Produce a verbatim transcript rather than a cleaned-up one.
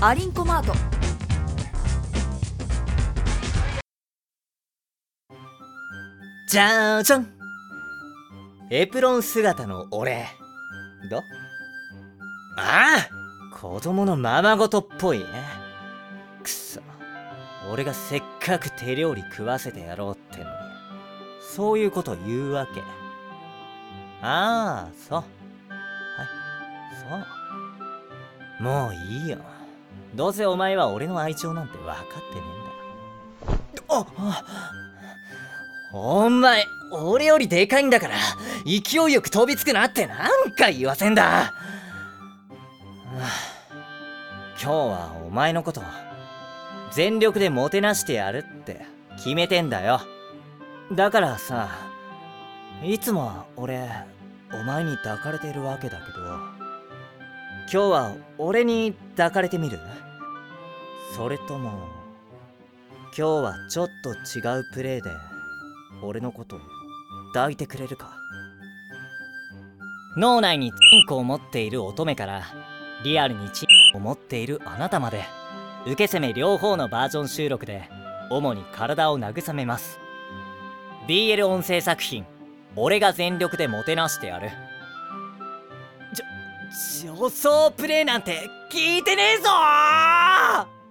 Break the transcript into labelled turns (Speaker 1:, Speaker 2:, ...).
Speaker 1: アリンコマート。
Speaker 2: じゃーじゃん。エプロン姿の俺だ。ああ、子供のままごとっぽいね。くそ、俺がせっかく手料理食わせてやろうってのに、そういうこと言うわけ。ああ、そう。はい、そう。もういいよ。どうせお前は俺の愛情なんて分かってねえんだ。ああ、お前、俺よりでかいんだから勢いよく飛びつくなって何回言わせんだ。はあ、今日はお前のこと全力でもてなしてやるって決めてんだよ。だからさ、いつもは俺お前に抱かれてるわけだけど、今日は俺に抱かれてみる？それとも今日はちょっと違うプレーで俺のこと抱いてくれるか？脳内にチンコを持っている乙女からリアルにチンコを持っているあなたまで、受け攻め両方のバージョン収録で主に体を慰めます。 ビーエル 音声作品、俺が全力でもてなしてやる。ちょ女装プレイなんて聞いてねえぞー。